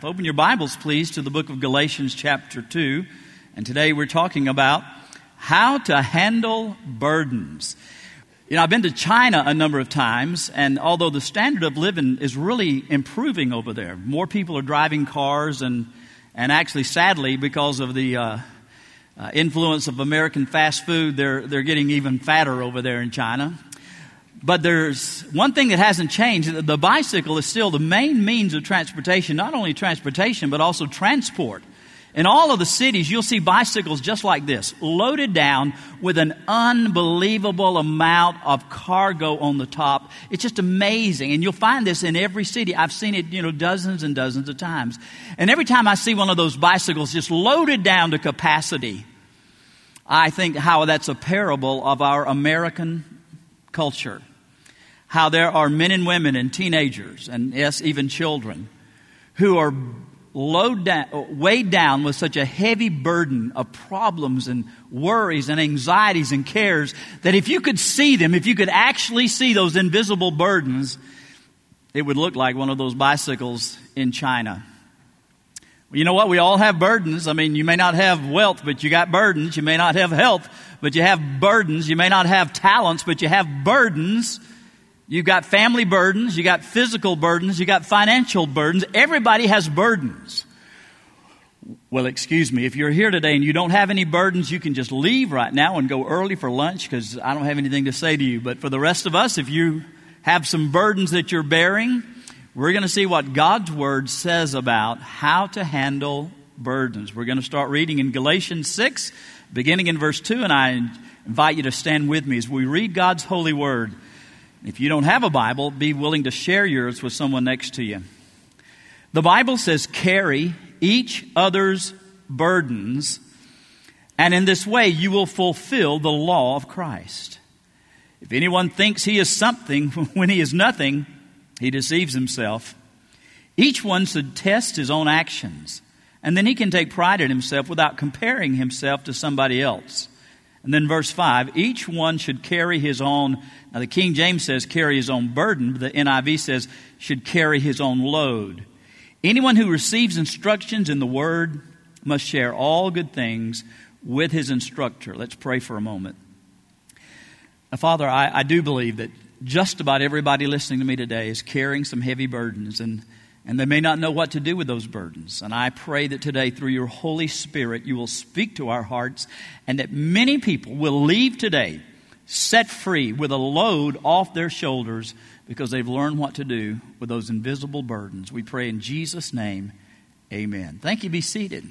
health. Open your Bibles, please, to the book of Galatians chapter 2. And today we're talking about how to handle burdens. You know, I've been to China a number of times, and although the standard of living is really improving over there, more people are driving cars, and actually, sadly, because of the influence of American fast food, they're getting even fatter over there in China. But there's one thing that hasn't changed. The bicycle is still the main means of transportation, not only transportation, but also transport. In all of the cities, you'll see bicycles just like this, loaded down with an unbelievable amount of cargo on the top. It's just amazing. And you'll find this in every city. I've seen it, dozens and dozens of times. And every time I see one of those bicycles just loaded down to capacity, I think how that's a parable of our American culture. How there are men and women and teenagers, and yes, even children, who are weighed down with such a heavy burden of problems and worries and anxieties and cares that if you could see them, if you could actually see those invisible burdens, it would look like one of those bicycles in China. Well, you know what? We all have burdens. I mean, you may not have wealth, but you got burdens. You may not have health, but you have burdens. You may not have talents, but you have burdens. You've got family burdens, you got physical burdens, you got financial burdens. Everybody has burdens. Well, excuse me, if you're here today and you don't have any burdens, you can just leave right now and go early for lunch because I don't have anything to say to you. But for the rest of us, if you have some burdens that you're bearing, we're going to see what God's Word says about how to handle burdens. We're going to start reading in Galatians 6, beginning in verse 2, and I invite you to stand with me as we read God's holy Word. If you don't have a Bible, be willing to share yours with someone next to you. The Bible says, carry each other's burdens, and in this way you will fulfill the law of Christ. If anyone thinks he is something when he is nothing, he deceives himself. Each one should test his own actions, and then he can take pride in himself without comparing himself to somebody else. And then verse 5, each one should carry his own, now the King James says carry his own burden, but the NIV says should carry his own load. Anyone who receives instructions in the Word must share all good things with his instructor. Let's pray for a moment. Now, Father, I do believe that just about everybody listening to me today is carrying some heavy burdens, and they may not know what to do with those burdens. And I pray that today, through your Holy Spirit, you will speak to our hearts and that many people will leave today set free with a load off their shoulders because they've learned what to do with those invisible burdens. We pray in Jesus' name, amen. Thank you. Be seated.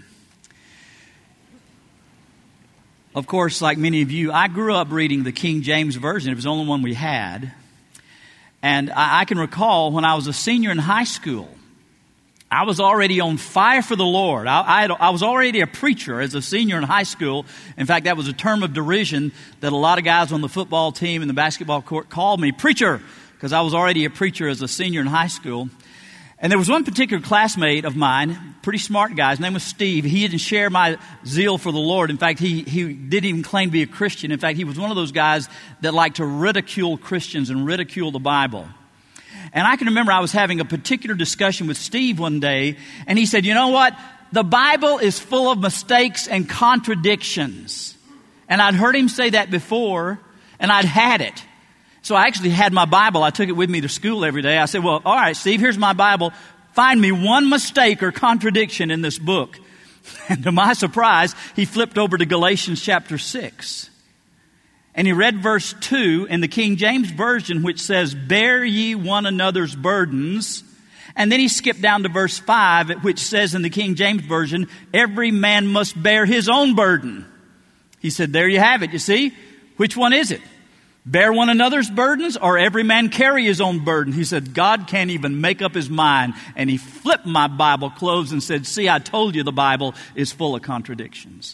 Of course, like many of you, I grew up reading the King James Version. It was the only one we had. And I can recall when I was a senior in high school, I was already on fire for the Lord. I was already a preacher as a senior in high school. In fact, that was a term of derision that a lot of guys on the football team and the basketball court called me preacher, because I was already a preacher as a senior in high school. And there was one particular classmate of mine, pretty smart guy. His name was Steve. He didn't share my zeal for the Lord. In fact, he didn't even claim to be a Christian. In fact, he was one of those guys that liked to ridicule Christians and ridicule the Bible. And I can remember I was having a particular discussion with Steve one day, and he said, you know what? The Bible is full of mistakes and contradictions. And I'd heard him say that before, and I'd had it. So I actually had my Bible. I took it with me to school every day. I said, well, all right, Steve, here's my Bible. Find me one mistake or contradiction in this book. And to my surprise, he flipped over to Galatians chapter 6. And he read verse 2 in the King James Version, which says, bear ye one another's burdens. And then he skipped down to verse 5, which says in the King James Version, every man must bear his own burden. He said, there you have it. You see? Which one is it? Bear one another's burdens, or every man carry his own burden? He said, God can't even make up his mind. And he flipped my Bible closed and said, see, I told you the Bible is full of contradictions.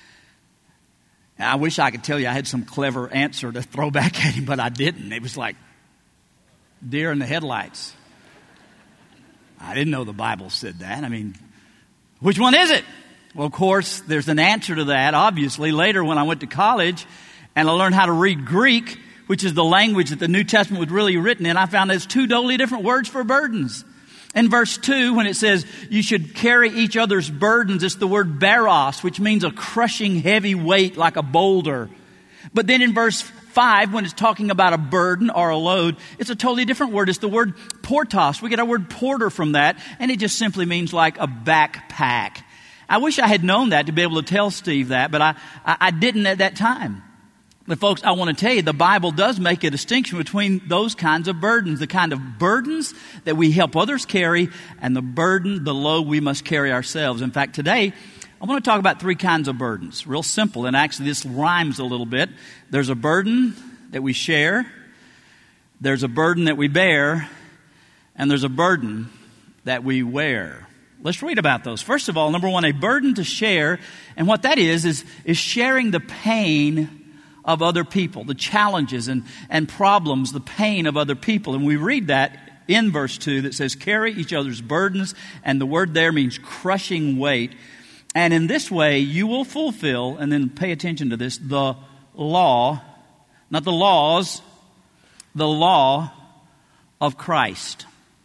I wish I could tell you I had some clever answer to throw back at him, but I didn't. It was like deer in the headlights. I didn't know the Bible said that. I mean, which one is it? Well, of course, there's an answer to that, obviously. Later when I went to college and I learned how to read Greek, which is the language that the New Testament was really written in, I found there's two totally different words for burdens. In verse 2, when it says you should carry each other's burdens, it's the word baros, which means a crushing heavy weight like a boulder. But then in verse 5, when it's talking about a burden or a load, it's a totally different word. It's the word portos. We get our word porter from that, and it just simply means like a backpack. I wish I had known that to be able to tell Steve that, but I didn't at that time. But folks, I want to tell you, the Bible does make a distinction between those kinds of burdens, the kind of burdens that we help others carry, and the load we must carry ourselves. In fact, today, I want to talk about 3 kinds of burdens. Real simple, and actually this rhymes a little bit. There's a burden that we share, there's a burden that we bear, and there's a burden that we wear. Let's read about those. First of all, number 1, a burden to share. And what that is sharing the pain of other people, the challenges and problems, the pain of other people. And we read that in verse 2 that says, carry each other's burdens. And the word there means crushing weight. And in this way, you will fulfill, and then pay attention to this, the law, not the laws, the law of Christ.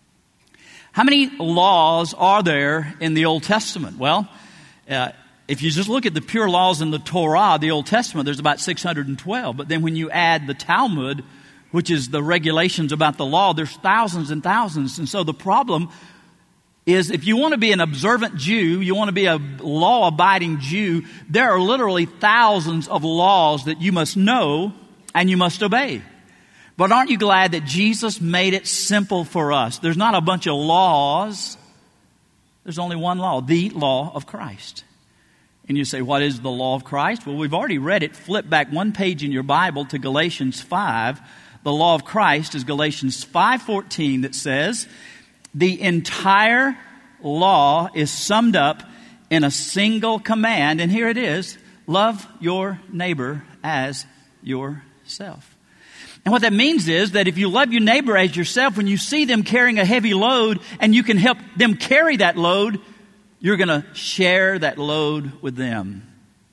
How many laws are there in the Old Testament? Well, if you just look at the pure laws in the Torah, the Old Testament, there's about 612. But then when you add the Talmud, which is the regulations about the law, there's thousands and thousands. And so the problem is if you want to be an observant Jew, you want to be a law-abiding Jew, there are literally thousands of laws that you must know and you must obey. But aren't you glad that Jesus made it simple for us? There's not a bunch of laws. There's only one law, the law of Christ. And you say, what is the law of Christ? Well, we've already read it. Flip back one page in your Bible to Galatians 5. The law of Christ is Galatians 5:14 that says, the entire law is summed up in a single command. And here it is, love your neighbor as yourself. And what that means is that if you love your neighbor as yourself, when you see them carrying a heavy load and you can help them carry that load, you're going to share that load with them.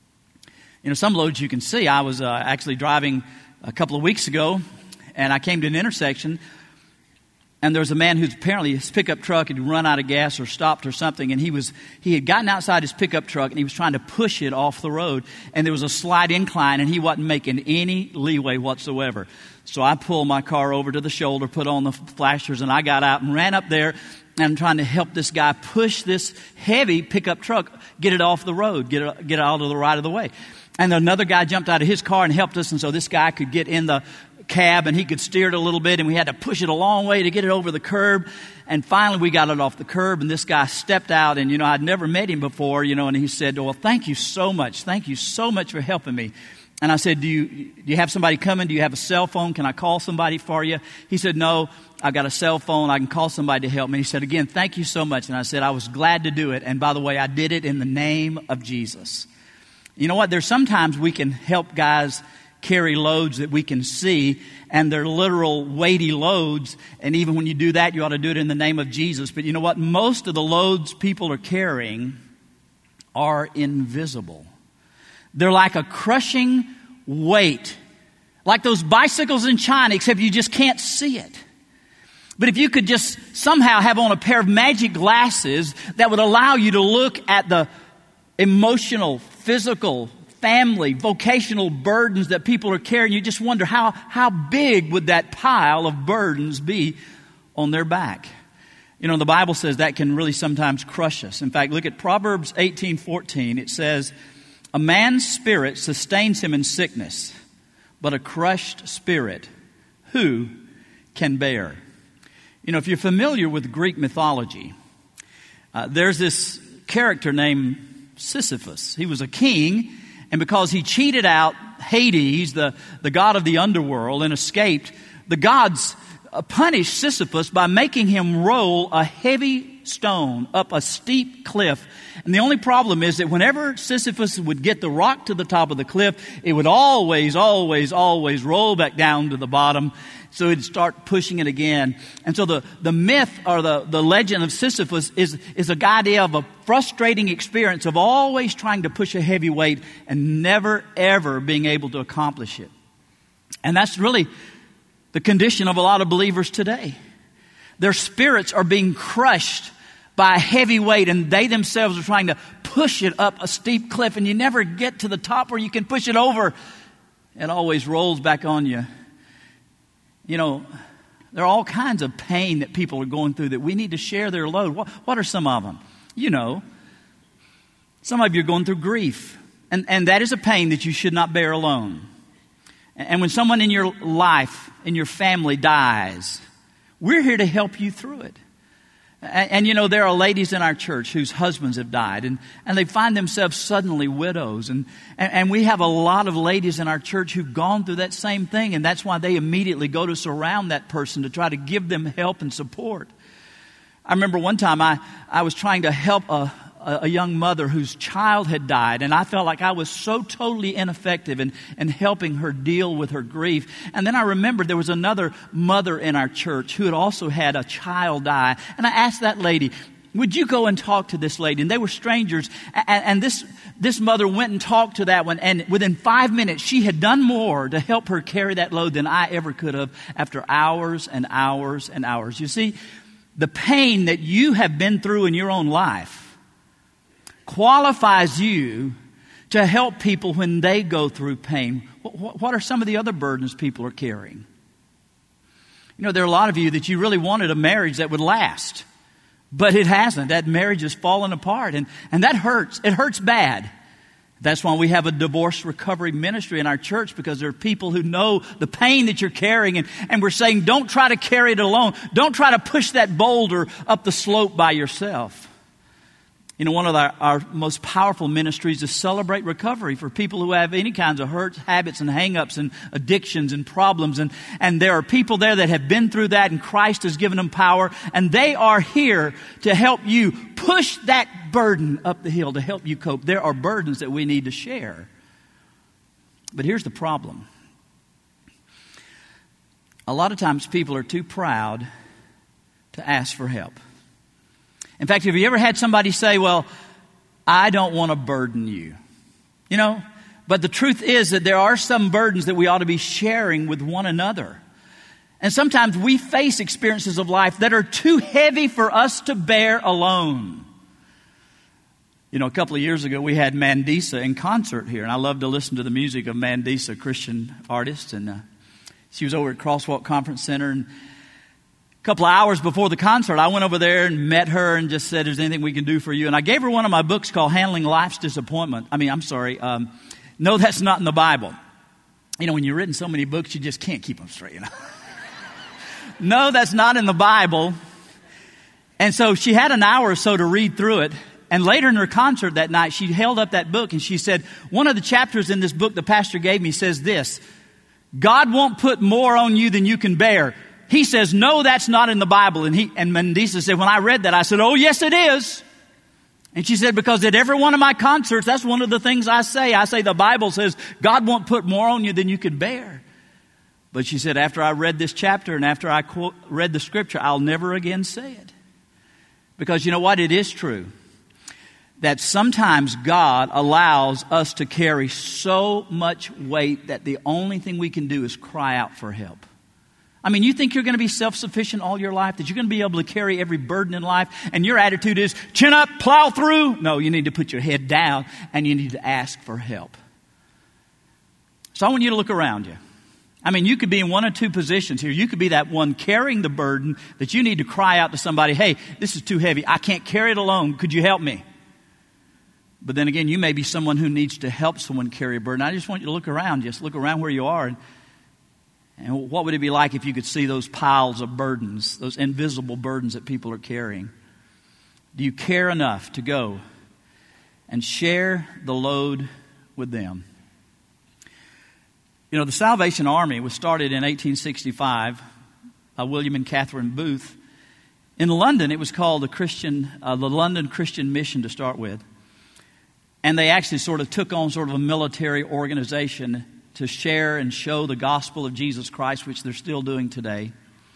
You know, some loads you can see. I was actually driving a couple of weeks ago, and I came to an intersection, and there was a man who's apparently his pickup truck had run out of gas or stopped or something, and he had gotten outside his pickup truck, and he was trying to push it off the road, and there was a slight incline, and he wasn't making any leeway whatsoever. So I pulled my car over to the shoulder, put on the flashers, and I got out and ran up there, and I'm trying to help this guy push this heavy pickup truck, get it off the road, get it out of the right of the way. And another guy jumped out of his car and helped us, and so this guy could get in the cab and he could steer it a little bit, and we had to push it a long way to get it over the curb. And finally we got it off the curb, and this guy stepped out, and I'd never met him before, and he said, well, thank you so much for helping me. And I said, do you have somebody coming? Do you have a cell phone? Can I call somebody for you? He said, no, I've got a cell phone. I can call somebody to help me. He said, again, thank you so much. And I said, I was glad to do it. And by the way, I did it in the name of Jesus. You know what? There's sometimes we can help guys carry loads that we can see, and they're literal weighty loads. And even when you do that, you ought to do it in the name of Jesus. But you know what? Most of the loads people are carrying are invisible. They're like a crushing weight, like those bicycles in China, except you just can't see it. But if you could just somehow have on a pair of magic glasses that would allow you to look at the emotional, physical, family, vocational burdens that people are carrying, you just wonder how big would that pile of burdens be on their back. The Bible says that can really sometimes crush us. In fact, look at Proverbs 18:14. It says, a man's spirit sustains him in sickness, but a crushed spirit, who can bear? If you're familiar with Greek mythology, there's this character named Sisyphus. He was a king, and because he cheated out Hades, the god of the underworld, and escaped, the gods punished Sisyphus by making him roll a heavy stone up a steep cliff. And the only problem is that whenever Sisyphus would get the rock to the top of the cliff, it would always roll back down to the bottom. So he'd start pushing it again. And so the myth or the legend of Sisyphus is a idea of a frustrating experience of always trying to push a heavy weight and never, ever being able to accomplish it. And that's really the condition of a lot of believers today. Their spirits are being crushed by a heavy weight, and they themselves are trying to push it up a steep cliff, and you never get to the top where you can push it over. It always rolls back on you. You know, there are all kinds of pain that people are going through that we need to share their load. What are some of them? You know, some of you are going through grief, and that is a pain that you should not bear alone. And when someone in your life, in your family dies, we're here to help you through it. And you know, there are ladies in our church whose husbands have died, and they find themselves suddenly widows. And we have a lot of ladies in our church who've gone through that same thing, and that's why they immediately go to surround that person to try to give them help and support. I remember one time I was trying to help a young mother whose child had died, and I felt like I was so totally ineffective in helping her deal with her grief. And then I remembered there was another mother in our church who had also had a child die, and I asked that lady, would you go and talk to this lady? And they were strangers, and this mother went and talked to that one, and within 5 minutes she had done more to help her carry that load than I ever could have after hours and hours and hours. You see, the pain that you have been through in your own life qualifies you to help people when they go through pain. What are some of the other burdens people are carrying? You know, there are a lot of you that you really wanted a marriage that would last, but it hasn't. That marriage has fallen apart, and that hurts. It hurts bad. That's why we have a divorce recovery ministry in our church, because there are people who know the pain that you're carrying, and we're saying, don't try to carry it alone. Don't try to push that boulder up the slope by yourself. You know, one of our most powerful ministries is Celebrate Recovery for people who have any kinds of hurts, habits, and hang-ups and addictions and problems. And there are people there that have been through that, and Christ has given them power. And they are here to help you push that burden up the hill, to help you cope. There are burdens that we need to share. But here's the problem. A lot of times people are too proud to ask for help. In fact, have you ever had somebody say, well, I don't want to burden you? You know, but the truth is that there are some burdens that we ought to be sharing with one another. And sometimes we face experiences of life that are too heavy for us to bear alone. You know, a couple of years ago, we had Mandisa in concert here, and I love to listen to the music of Mandisa, a Christian artist. And she was over at Crosswalk Conference Center, and a couple of hours before the concert, I went over there and met her and just said, is there anything we can do for you? And I gave her one of my books called Handling Life's Disappointment. No, that's not in the Bible. You know, when you've written so many books, you just can't keep them straight, you know. No, that's not in the Bible. And so she had an hour or so to read through it. And later in her concert that night, she held up that book and she said, one of the chapters in this book the pastor gave me says this: God won't put more on you than you can bear. He says, no, that's not in the Bible. And Mandisa said, when I read that, I said, oh, yes, it is. And she said, because at every one of my concerts, that's one of the things I say. I say the Bible says God won't put more on you than you can bear. But she said, after I read this chapter and after I read the scripture, I'll never again say it. Because you know what? It is true that sometimes God allows us to carry so much weight that the only thing we can do is cry out for help. I mean, you think you're going to be self-sufficient all your life, that you're going to be able to carry every burden in life, and your attitude is, chin up, plow through? No, you need to put your head down, and you need to ask for help. So I want you to look around you. I mean, you could be in one or two positions here. You could be that one carrying the burden that you need to cry out to somebody, hey, this is too heavy. I can't carry it alone. Could you help me? But then again, you may be someone who needs to help someone carry a burden. I just want you to look around. Just look around where you are. And what would it be like if you could see those piles of burdens, those invisible burdens that people are carrying? Do you care enough to go and share the load with them? You know, the Salvation Army was started in 1865 by William and Catherine Booth. In London, it was called the London Christian Mission to start with. And they actually sort of took on sort of a military organization to share and show the gospel of Jesus Christ, which they're still doing today.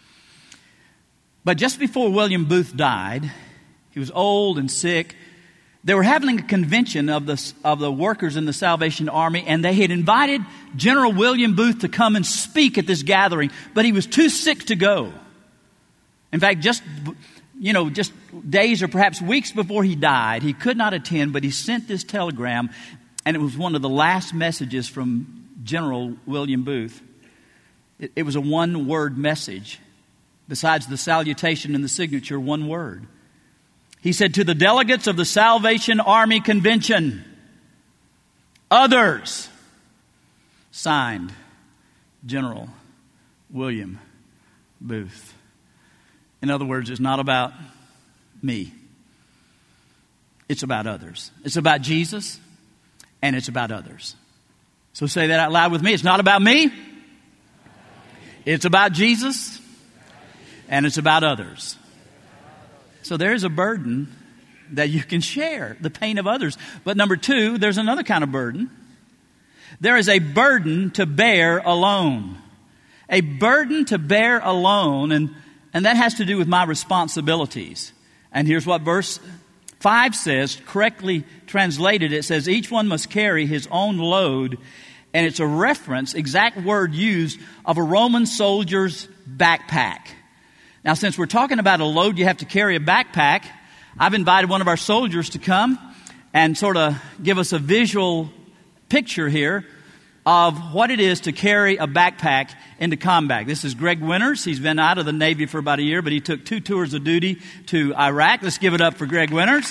But just before William Booth died, he was old and sick. They were having a convention of the workers in the Salvation Army, and they had invited General William Booth to come and speak at this gathering, but he was too sick to go. In fact, just days or perhaps weeks before he died, he could not attend, but he sent this telegram, and it was one of the last messages from General William Booth. It was a one-word message. Besides the salutation and the signature, one word. He said, to the delegates of the Salvation Army Convention, others, signed General William Booth. In other words, it's not about me. It's about others. It's about Jesus, and it's about others. So say that out loud with me. It's not about me. It's about Jesus, and it's about others. So there's a burden that you can share, the pain of others. But number two, there's another kind of burden. There is a burden to bear alone. A burden to bear alone, and that has to do with my responsibilities. And here's what verse 5 says, correctly translated. It says, each one must carry his own load. And it's a reference, exact word used, of a Roman soldier's backpack. Now, since we're talking about a load, you have to carry a backpack. I've invited one of our soldiers to come and sort of give us a visual picture here of what it is to carry a backpack into combat. This is Greg Winters. He's been out of the Navy for about a year, but he took 2 tours of duty to Iraq. Let's give it up for Greg Winters.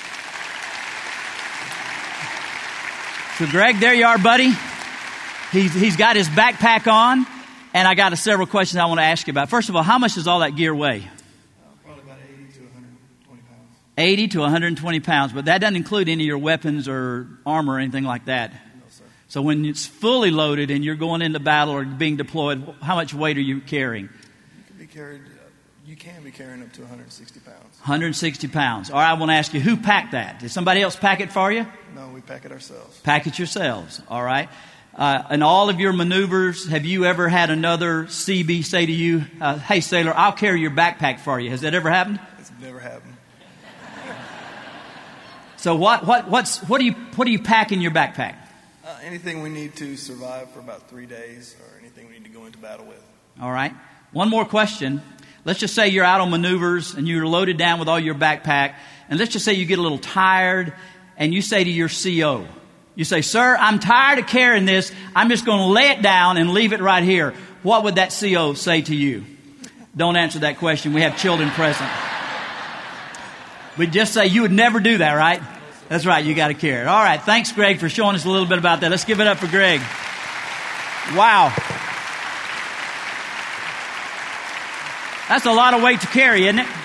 So, Greg, there you are, buddy. He's got his backpack on, and I got several questions I want to ask you about. First of all, how much does all that gear weigh? Probably about 80 to 120 pounds. 80 to 120 pounds, but that doesn't include any of your weapons or armor or anything like that. No, sir. So when it's fully loaded and you're going into battle or being deployed, how much weight are you carrying? You can be carrying up to 160 pounds. 160 pounds. All right, I want to ask you, who packed that? Did somebody else pack it for you? No, we pack it ourselves. Pack it yourselves. All right. In all of your maneuvers, have you ever had another CB say to you, hey, sailor, I'll carry your backpack for you? Has that ever happened? It's never happened. So what do you pack in your backpack? Anything we need to survive for about 3 days, or anything we need to go into battle with. All right. One more question. Let's just say you're out on maneuvers and you're loaded down with all your backpack. And let's just say you get a little tired and you say to your CO, you say, sir, I'm tired of carrying this. I'm just going to lay it down and leave it right here. What would that CO say to you? Don't answer that question. We have children present. We'd just say you would never do that, right? That's right. You got to carry it. All right. Thanks, Greg, for showing us a little bit about that. Let's give it up for Greg. Wow. That's a lot of weight to carry, isn't it?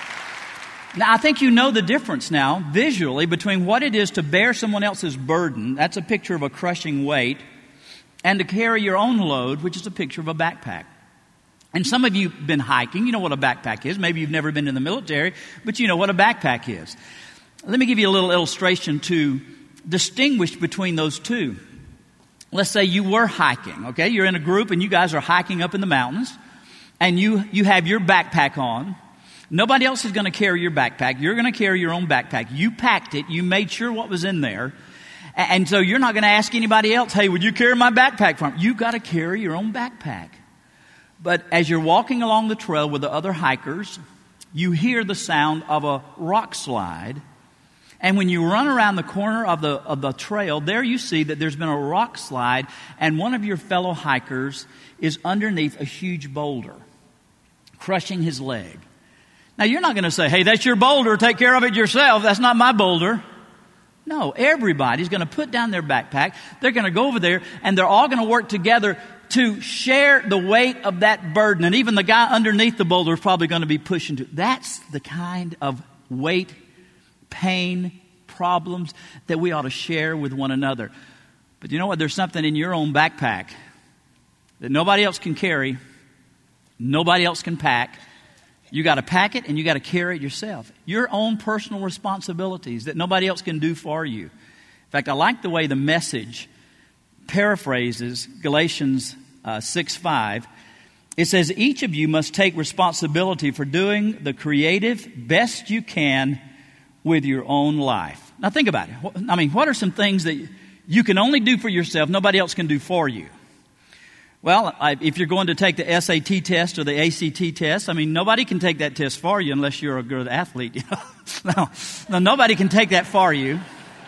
Now, I think you know the difference now, visually, between what it is to bear someone else's burden, that's a picture of a crushing weight, and to carry your own load, which is a picture of a backpack. And some of you have been hiking. You know what a backpack is. Maybe you've never been in the military, but you know what a backpack is. Let me give you a little illustration to distinguish between those two. Let's say you were hiking, okay? You're in a group and you guys are hiking up in the mountains, and you have your backpack on. Nobody else is going to carry your backpack. You're going to carry your own backpack. You packed it. You made sure what was in there. And so you're not going to ask anybody else, hey, would you carry my backpack for me? You've got to carry your own backpack. But as you're walking along the trail with the other hikers, you hear the sound of a rock slide. And when you run around the corner of the trail, there you see that there's been a rock slide, and one of your fellow hikers is underneath a huge boulder, crushing his leg. Now, you're not going to say, hey, that's your boulder, take care of it yourself. That's not my boulder. No, everybody's going to put down their backpack. They're going to go over there, and they're all going to work together to share the weight of that burden. And even the guy underneath the boulder is probably going to be pushing to. That's the kind of weight, pain, problems that we ought to share with one another. But you know what? There's something in your own backpack that nobody else can carry, nobody else can pack. You got to pack it and you got to carry it yourself. Your own personal responsibilities that nobody else can do for you. In fact, I like the way the Message paraphrases Galatians 6:5. It says, each of you must take responsibility for doing the creative best you can with your own life. Now think about it. I mean, what are some things that you can only do for yourself, nobody else can do for you? Well, if you're going to take the SAT test or the ACT test, I mean, nobody can take that test for you unless you're a good athlete. You know? No, nobody can take that for you.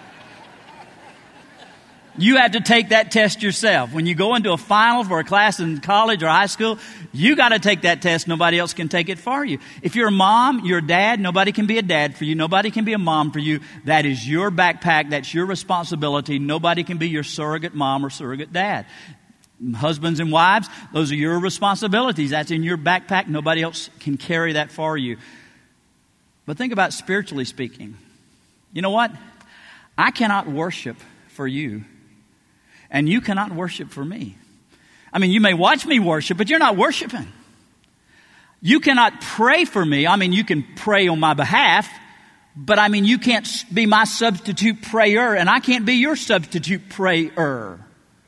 You have to take that test yourself. When you go into a final for a class in college or high school, you got to take that test. Nobody else can take it for you. If you're a mom, you're a dad, nobody can be a dad for you. Nobody can be a mom for you. That is your backpack. That's your responsibility. Nobody can be your surrogate mom or surrogate dad. Husbands and wives, those are your responsibilities. That's in your backpack. Nobody else can carry that for you. But think about spiritually speaking. You know what? I cannot worship for you, and you cannot worship for me. I mean, you may watch me worship, but you're not worshiping. You cannot pray for me. I mean, you can pray on my behalf, but I mean, you can't be my substitute prayer, and I can't be your substitute prayer.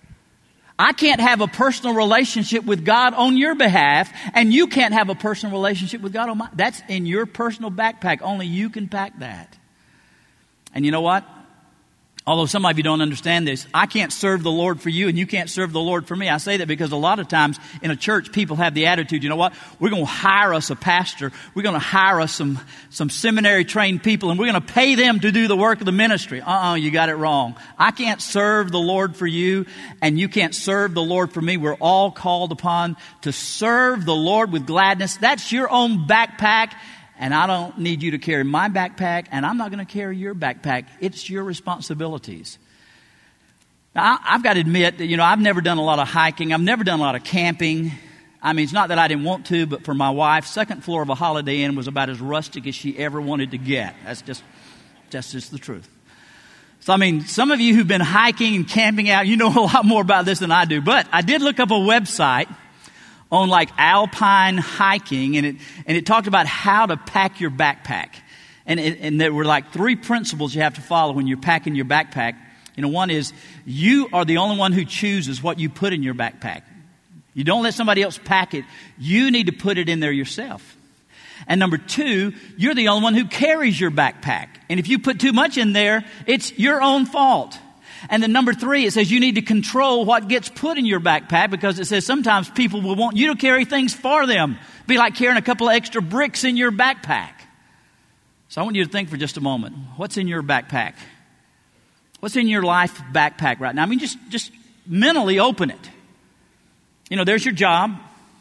I can't have a personal relationship with God on your behalf, and you can't have a personal relationship with God on mine. That's in your personal backpack. Only you can pack that. And you know what? Although some of you don't understand this, I can't serve the Lord for you and you can't serve the Lord for me. I say that because a lot of times in a church, people have the attitude, you know what? We're going to hire us a pastor. We're going to hire us some seminary trained people and we're going to pay them to do the work of the ministry. You got it wrong. I can't serve the Lord for you and you can't serve the Lord for me. We're all called upon to serve the Lord with gladness. That's your own backpack. And I don't need you to carry my backpack, and I'm not going to carry your backpack. It's your responsibilities. Now, I've got to admit that, I've never done a lot of hiking. I've never done a lot of camping. I mean, it's not that I didn't want to, but for my wife, second floor of a Holiday Inn was about as rustic as she ever wanted to get. That's just the truth. So, I mean, some of you who've been hiking and camping out, you know a lot more about this than I do. But I did look up a website on like alpine hiking, and it talked about how to pack your backpack. And there were like 3 principles you have to follow when you're packing your backpack. One is you are the only one who chooses what you put in your backpack. You don't let somebody else pack it. You need to put it in there yourself. And number 2, you're the only one who carries your backpack. And if you put too much in there, it's your own fault. And then number 3, it says you need to control what gets put in your backpack because it says sometimes people will want you to carry things for them. It'd be like carrying a couple of extra bricks in your backpack. So I want you to think for just a moment. What's in your backpack? What's in your life backpack right now? I mean, just mentally open it. There's your job.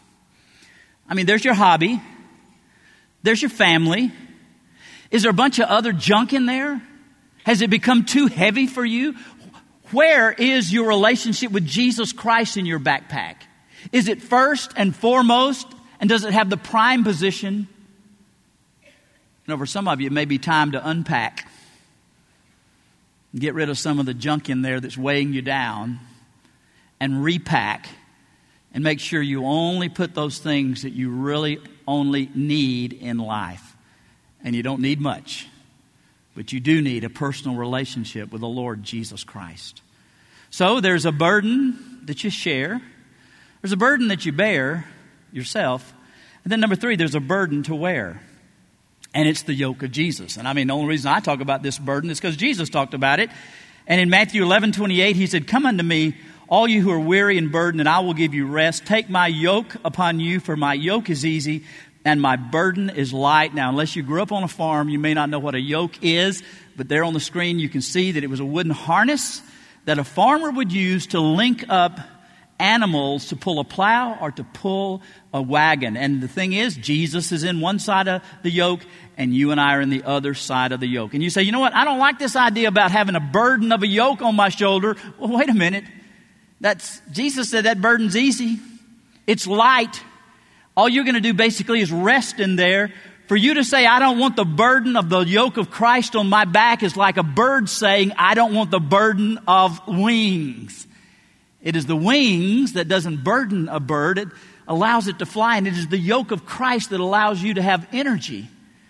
I mean, there's your hobby. There's your family. Is there a bunch of other junk in there? Has it become too heavy for you? Where is your relationship with Jesus Christ in your backpack? Is it first and foremost? And does it have the prime position? For some of you, it may be time to unpack. Get rid of some of the junk in there that's weighing you down. And repack. And make sure you only put those things that you really only need in life. And you don't need much. But you do need a personal relationship with the Lord Jesus Christ. So there's a burden that you share. There's a burden that you bear yourself. And then number 3, there's a burden to wear. And it's the yoke of Jesus. And I mean, the only reason I talk about this burden is because Jesus talked about it. And in Matthew 11:28, he said, "Come unto me, all you who are weary and burdened, and I will give you rest. Take my yoke upon you, for my yoke is easy and my burden is light." Now, unless you grew up on a farm, you may not know what a yoke is, but there on the screen you can see that it was a wooden harness that a farmer would use to link up animals to pull a plow or to pull a wagon. And the thing is, Jesus is in one side of the yoke and you and I are in the other side of the yoke. And you say, you know what, I don't like this idea about having a burden of a yoke on my shoulder. Well, wait a minute. Jesus said that burden's easy. It's light. All you're going to do basically is rest in there. For you to say, I don't want the burden of the yoke of Christ on my back is like a bird saying, I don't want the burden of wings. It is the wings that doesn't burden a bird. It allows it to fly. And it is the yoke of Christ that allows you to have energy.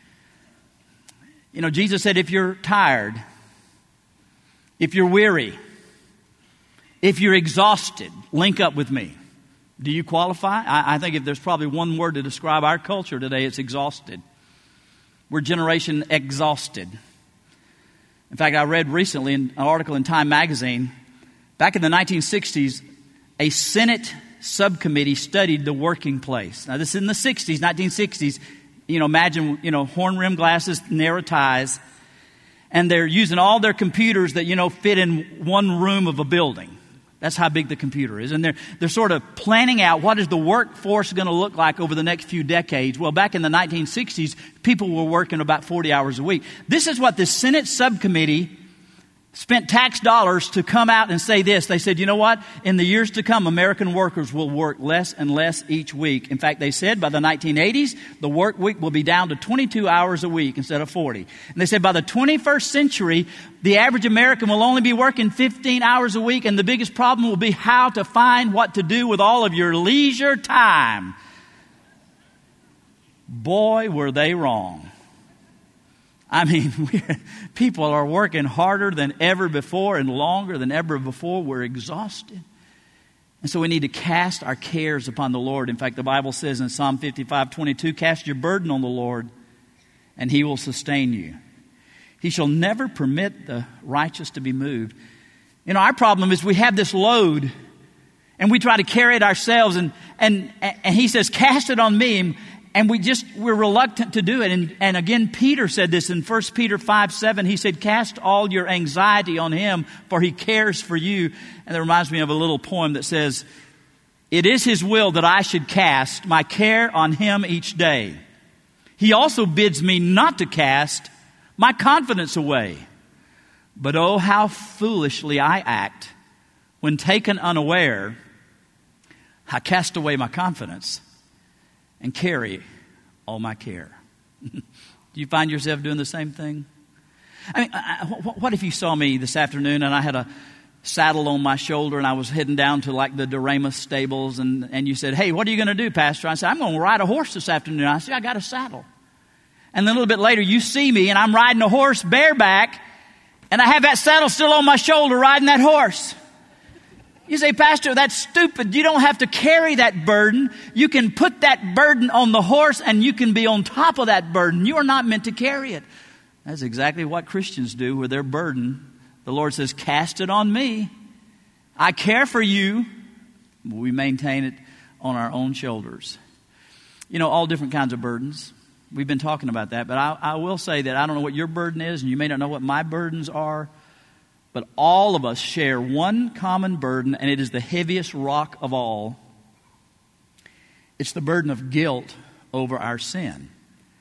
Jesus said, if you're tired, if you're weary, if you're exhausted, link up with me. Do you qualify? I think if there's probably one word to describe our culture today, it's exhausted. We're generation exhausted. In fact, I read recently in an article in Time magazine, back in the 1960s, a Senate subcommittee studied the working place. Now, this is in the 60s, 1960s. Imagine, horn-rimmed glasses, narrow ties. And they're using all their computers that, fit in one room of a building. That's how big the computer is. And they're sort of planning out what is the workforce going to look like over the next few decades. Well, back in the 1960s, people were working about 40 hours a week. This is what the Senate subcommittee spent tax dollars to come out and say this. They said, you know what? In the years to come, American workers will work less and less each week. In fact, they said by the 1980s, the work week will be down to 22 hours a week instead of 40. And they said by the 21st century, the average American will only be working 15 hours a week, and the biggest problem will be how to find what to do with all of your leisure time. Boy, were they wrong. I mean, people are working harder than ever before and longer than ever before. We're exhausted. And so we need to cast our cares upon the Lord. In fact, the Bible says in Psalm 55:22, cast your burden on the Lord, and He will sustain you. He shall never permit the righteous to be moved. Our problem is we have this load, and we try to carry it ourselves. And He says, cast it on me. And we're reluctant to do it. And again, Peter said this in 1 Peter 5:7. He said, cast all your anxiety on Him, for He cares for you. And that reminds me of a little poem that says, it is His will that I should cast my care on Him each day. He also bids me not to cast my confidence away. But oh, how foolishly I act when taken unaware. I cast away my confidence and carry all my care. Do you find yourself doing the same thing? I mean, what if you saw me this afternoon and I had a saddle on my shoulder and I was heading down to like the Doremus stables and you said, hey, what are you going to do, Pastor? I said, I'm going to ride a horse this afternoon. I said, I got a saddle. And then a little bit later you see me and I'm riding a horse bareback and I have that saddle still on my shoulder riding that horse. You say, Pastor, that's stupid. You don't have to carry that burden. You can put that burden on the horse and you can be on top of that burden. You are not meant to carry it. That's exactly what Christians do with their burden. The Lord says, cast it on me. I care for you. We maintain it on our own shoulders. All different kinds of burdens. We've been talking about that, but I will say that I don't know what your burden is, and you may not know what my burdens are. But all of us share one common burden, and it is the heaviest rock of all. It's the burden of guilt over our sin.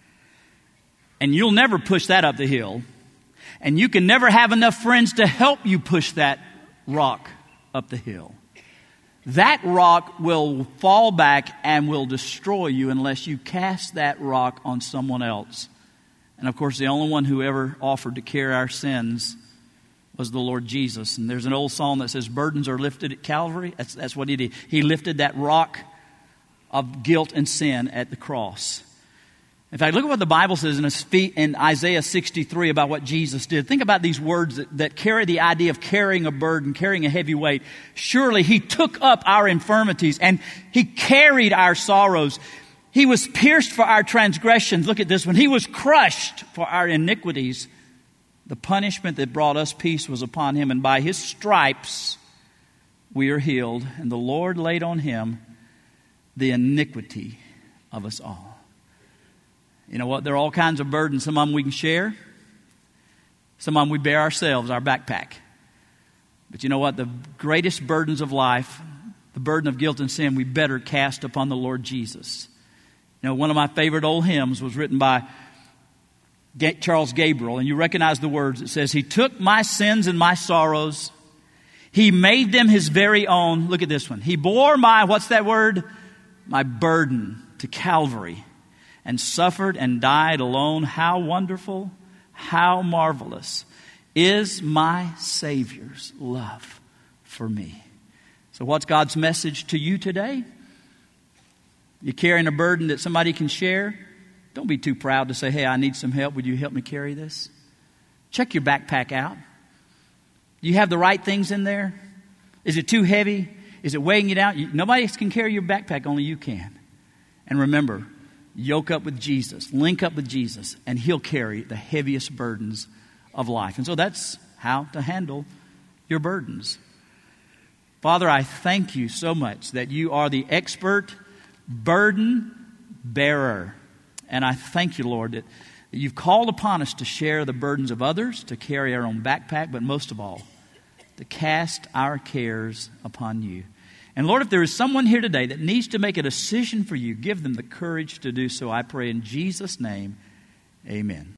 And you'll never push that up the hill. And you can never have enough friends to help you push that rock up the hill. That rock will fall back and will destroy you unless you cast that rock on someone else. And of course, the only one who ever offered to carry our sins was the Lord Jesus. And there's an old song that says, burdens are lifted at Calvary. That's what He did. He lifted that rock of guilt and sin at the cross. In fact, look at what the Bible says in Isaiah 63 about what Jesus did. Think about these words that carry the idea of carrying a burden, carrying a heavy weight. Surely He took up our infirmities and He carried our sorrows. He was pierced for our transgressions. Look at this one. He was crushed for our iniquities. The punishment that brought us peace was upon Him, and by His stripes we are healed. And the Lord laid on Him the iniquity of us all. You know what? There are all kinds of burdens. Some of them we can share. Some of them we bear ourselves, our backpack. But you know what? The greatest burdens of life, the burden of guilt and sin, we better cast upon the Lord Jesus. One of my favorite old hymns was written by Charles Gabriel, and you recognize the words. It says, He took my sins and my sorrows. He made them His very own. Look at this one. He bore what's that word? My burden to Calvary and suffered and died alone. How wonderful, how marvelous is my Savior's love for me. So what's God's message to you today? You're carrying a burden that somebody can share? Don't be too proud to say, hey, I need some help. Would you help me carry this? Check your backpack out. Do you have the right things in there? Is it too heavy? Is it weighing you down? Nobody else can carry your backpack, only you can. And remember, yoke up with Jesus, link up with Jesus, and He'll carry the heaviest burdens of life. And so that's how to handle your burdens. Father, I thank you so much that you are the expert burden bearer. And I thank you, Lord, that you've called upon us to share the burdens of others, to carry our own backpack, but most of all, to cast our cares upon you. And Lord, if there is someone here today that needs to make a decision for you, give them the courage to do so. I pray in Jesus' name, amen.